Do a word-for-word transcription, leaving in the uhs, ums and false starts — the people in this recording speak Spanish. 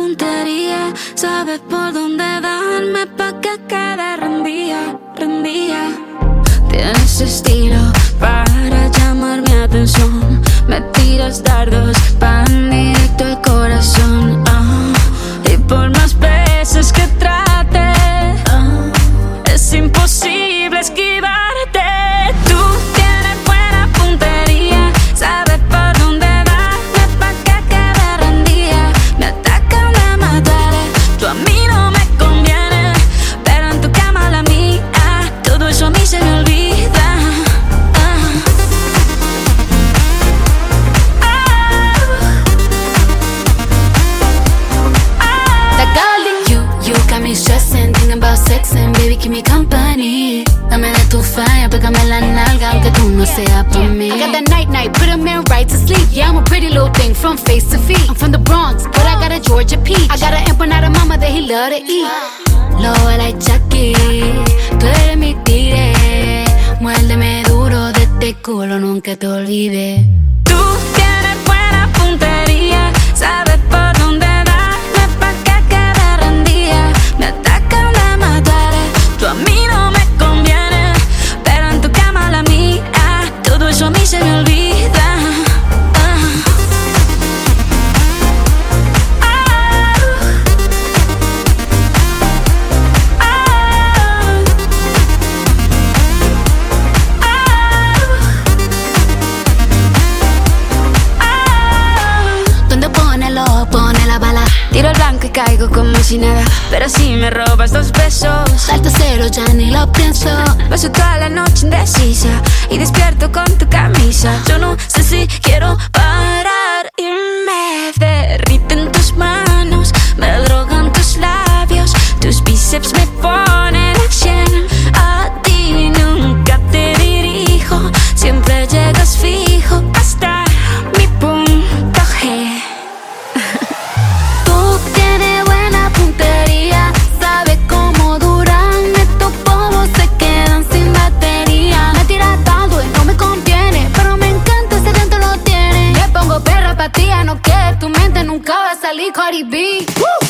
puntería, sabes por dónde darme pa' que quede rendía, rendía. Tienes estilo para llamar mi atención, me tiras dardos pan directo al corazón. Ah, y por más veces que trate, ah, es imposible esquivarte. Tú tienes buena puntería, sabes por dónde darme pa' que quede rendía. Me atacan, me duele, tú a mí no me conviene, pero en tu cama la mía, todo eso a mí se me olvida. Ah. Ah. That girl in you, you got me stressing, thinking about sex and baby keep me company. Dame de tu falla, pégame la nalga aunque tú no seas por mí. I got that night night, put a man right to sleep. Yeah, I'm a pretty little thing from face to feet. I'm from the Bronx, but I got a Georgia peach. I got an empanada mama that he love to eat. Low like Chucky, tú eres mi tigre. Muérdeme duro de este culo, nunca te olvides. Tú tienes buena puntería, sabes por dónde darme pa' que quede rendía. Me atacan, me duele, tú a mí no me conviene, pero en tu cama la mía, todo eso a mí se me olvida. Ah. Ah. Donde pone el ojo, pone la bala. Tiro al blanco y caigo como si nada, pero si me robas dos besos, Salto cero, ya ni lo pienso. paso toda la noche indecisa y despierto con tu camisa. Yo no sé si quiero parar y me derriten tus manos, me drogan tus labios, tus bíceps me ponen a cien. A ti nunca te dirijo, siempre llegas fijo hasta mi punto G. Tú tienes buena puntería, sabes cómo duran estos polvos, se quedan sin batería. Me tiras dado y no me conviene, pero me encanta ese dentro lo tiene. Le pongo perra pa' ti, no que tu mente nunca va a salir Cardi B. Woo.